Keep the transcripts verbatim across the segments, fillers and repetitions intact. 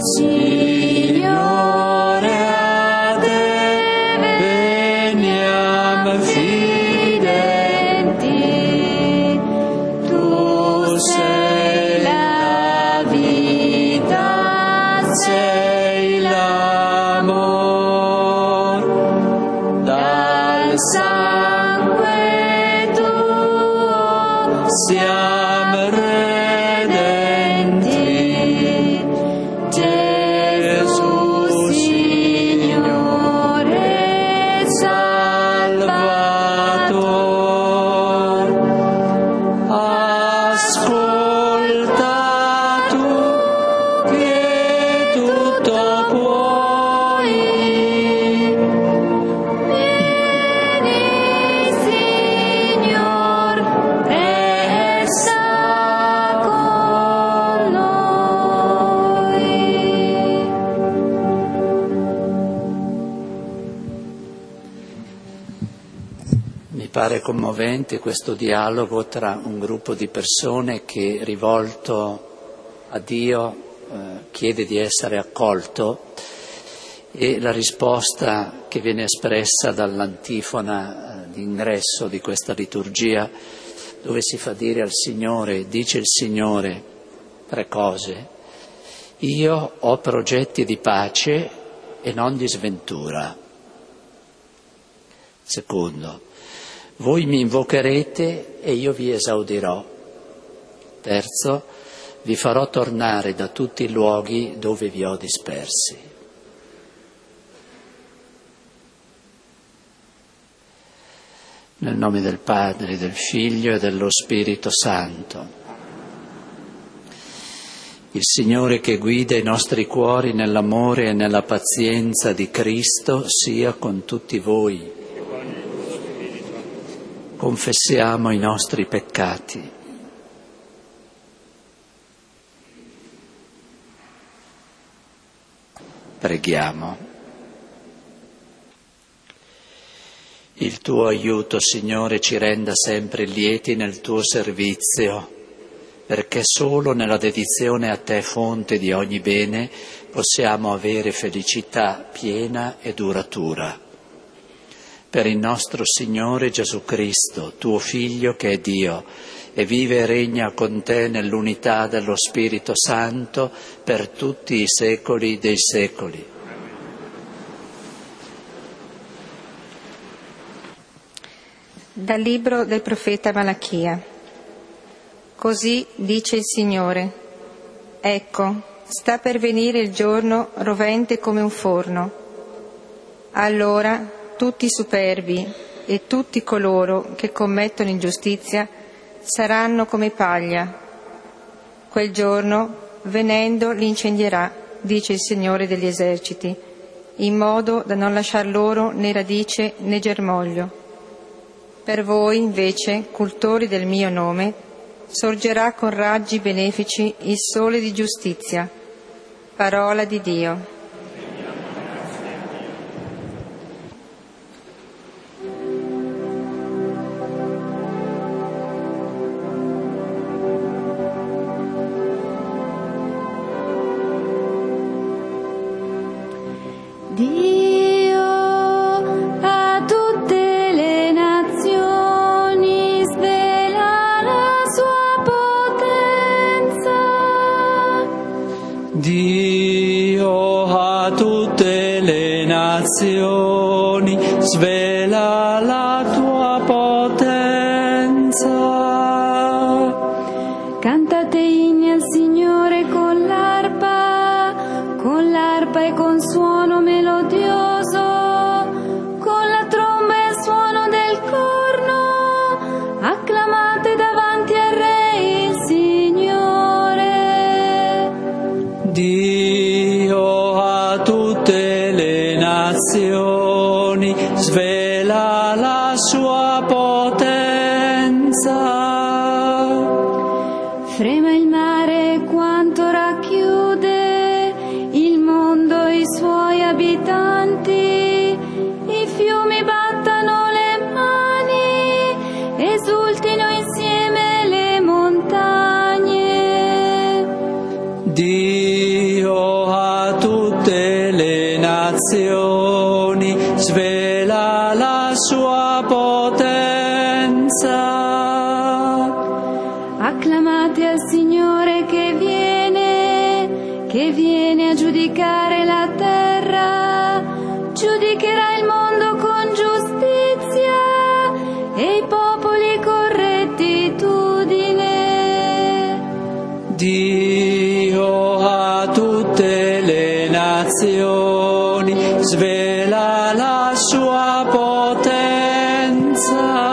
Signore, a te veniam fidenti, tu sei la vita, sei l'amor, dal sangue tuo siamo redenti. Gesù, Signore, Salvator, ascolta tu che tutto puoi. Vieni, Signor, resta con noi. Mi pare commovente questo dialogo tra un gruppo di persone che, rivolto a Dio, eh, chiede di essere accolto, e la risposta che viene espressa dall'antifona eh, d'ingresso di questa liturgia, dove si fa dire al Signore, dice il Signore, tre cose: io ho progetti di pace e non di sventura. Secondo, voi mi invocherete e io vi esaudirò. Terzo, vi farò tornare da tutti i luoghi dove vi ho dispersi. Nel nome del Padre, del Figlio e dello Spirito Santo. Il Signore che guida i nostri cuori nell'amore e nella pazienza di Cristo sia con tutti voi. Confessiamo i nostri peccati. Preghiamo. Il tuo aiuto, Signore, ci renda sempre lieti nel tuo servizio, perché solo nella dedizione a te, fonte di ogni bene, possiamo avere felicità piena e duratura. Per il nostro Signore Gesù Cristo, tuo Figlio che è Dio, e vive e regna con te nell'unità dello Spirito Santo per tutti i secoli dei secoli. Dal libro del profeta Malachia. Così dice il Signore: ecco, sta per venire il giorno rovente come un forno. Allora tutti i superbi e tutti coloro che commettono ingiustizia saranno come paglia. Quel giorno, venendo, li incendierà, dice il Signore degli eserciti, in modo da non lasciar loro né radice né germoglio. Per voi, invece, cultori del mio nome, sorgerà con raggi benefici il sole di giustizia. Parola di Dio. Dio a tutte le nazioni svela la sua potenza. Dio a tutte le nazioni svela la tua potenza. Cantate inni al Signore con l'arpa, con l'arpa e con suono melodioso, con la tromba e il suono del corno, acclamate davanti al Re il Signore. Dio a tutte le nazioni svela la sua potenza. Frema il mare quanto racchiude, il mondo e i suoi abitanti, i fiumi battano le mani, esultino insieme le montagne. Dio a nazioni, svela la sua potenza. Acclamate al Signore che viene, che viene a giudicare la terra, giudicherà il mondo con giustizia e i popoli con rettitudine. Dio a tutte le nazioni, svela la sua potenza.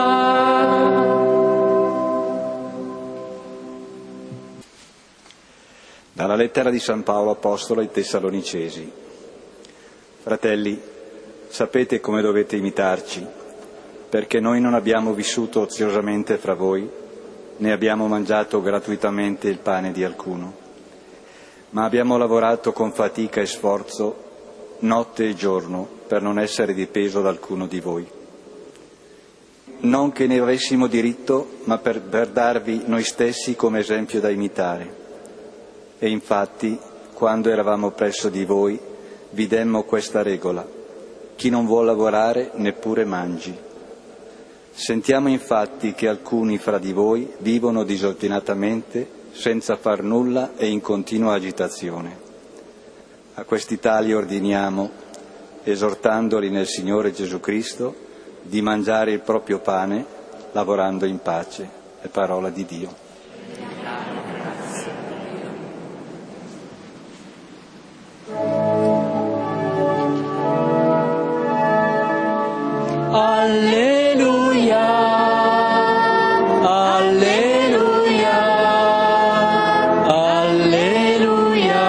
Dalla lettera di San Paolo Apostolo ai Tessalonicesi. Fratelli, sapete come dovete imitarci, perché noi non abbiamo vissuto oziosamente fra voi, né abbiamo mangiato gratuitamente il pane di alcuno, ma abbiamo lavorato con fatica e sforzo notte e giorno per non essere di peso ad alcuno di voi. Non che ne avessimo diritto, ma per, per darvi noi stessi come esempio da imitare. E infatti, quando eravamo presso di voi, vi demmo questa regola: chi non vuol lavorare neppure mangi. Sentiamo infatti che alcuni fra di voi vivono disordinatamente, senza far nulla e in continua agitazione. A questi tali ordiniamo, esortandoli nel Signore Gesù Cristo, di mangiare il proprio pane, lavorando in pace. È parola di Dio. Alleluia, alleluia, alleluia,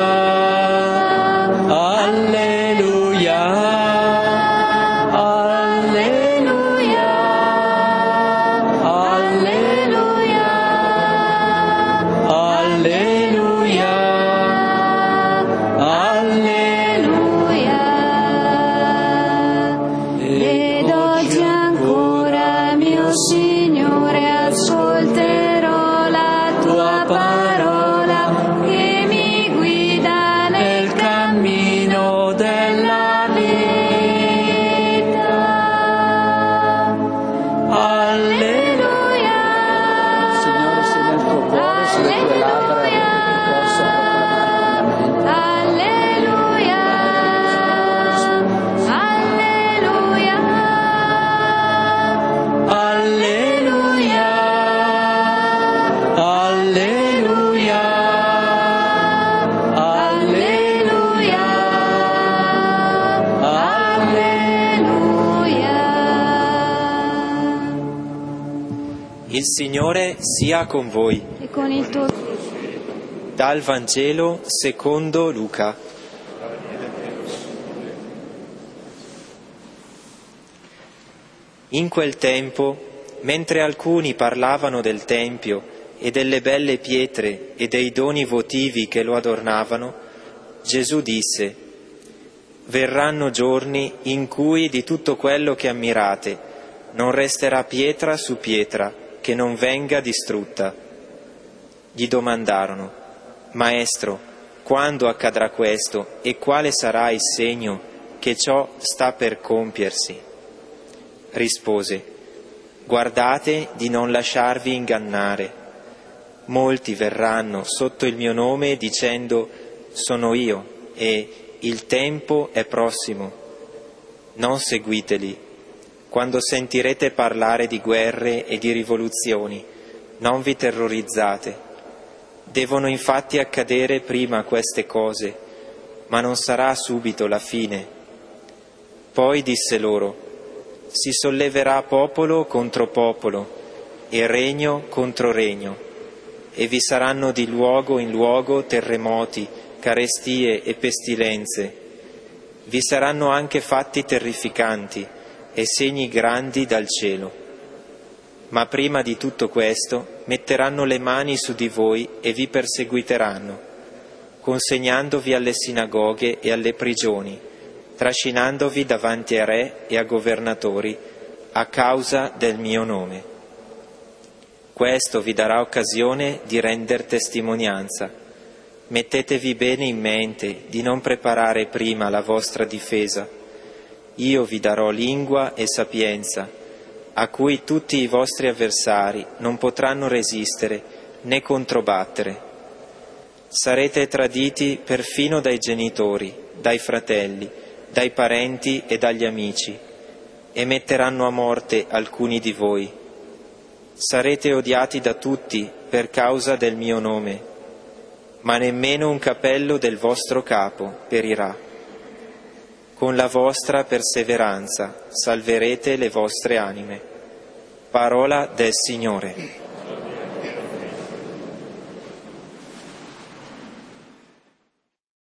alleluia, alleluia, alleluia, alleluia, alleluia. Ed oggi ancora, mio Signore, ascolterò la tua parola che mi guida nel cammino della vita. Alleluia. Signore, sia nel tuo cuore, sulle tue labbra, affinché possa proclamare la mia mente. Alleluia. Alleluia. Alleluia, alleluia, alleluia, Alleluia. Il Signore sia con voi. E con il tuo Dal Vangelo secondo Luca. In quel tempo, mentre alcuni parlavano del Tempio e delle belle pietre e dei doni votivi che lo adornavano, Gesù disse: «Verranno giorni in cui di tutto quello che ammirate non resterà pietra su pietra che non venga distrutta». Gli domandarono: «Maestro, quando accadrà questo e quale sarà il segno che ciò sta per compiersi?» Rispose: «Guardate di non lasciarvi ingannare. Molti verranno sotto il mio nome dicendo: sono io, e il tempo è prossimo. Non seguiteli. Quando sentirete parlare di guerre e di rivoluzioni, non vi terrorizzate. Devono infatti accadere prima queste cose, ma non sarà subito la fine». Poi disse loro: «Si solleverà popolo contro popolo e regno contro regno, e vi saranno di luogo in luogo terremoti, carestie e pestilenze. Vi saranno anche fatti terrificanti e segni grandi dal cielo. Ma prima di tutto questo metteranno le mani su di voi e vi perseguiteranno, consegnandovi alle sinagoghe e alle prigioni, trascinandovi davanti a re e a governatori a causa del mio nome. Questo vi darà occasione di render testimonianza. mettetevi bene in mente di non preparare prima la vostra difesa. Io vi darò lingua e sapienza, a cui tutti i vostri avversari non potranno resistere né controbattere. Sarete traditi perfino dai genitori, dai fratelli, dai parenti e dagli amici, e metteranno a morte alcuni di voi. Sarete odiati da tutti per causa del mio nome, ma nemmeno un capello del vostro capo perirà. Con la vostra perseveranza salverete le vostre anime. Parola del Signore.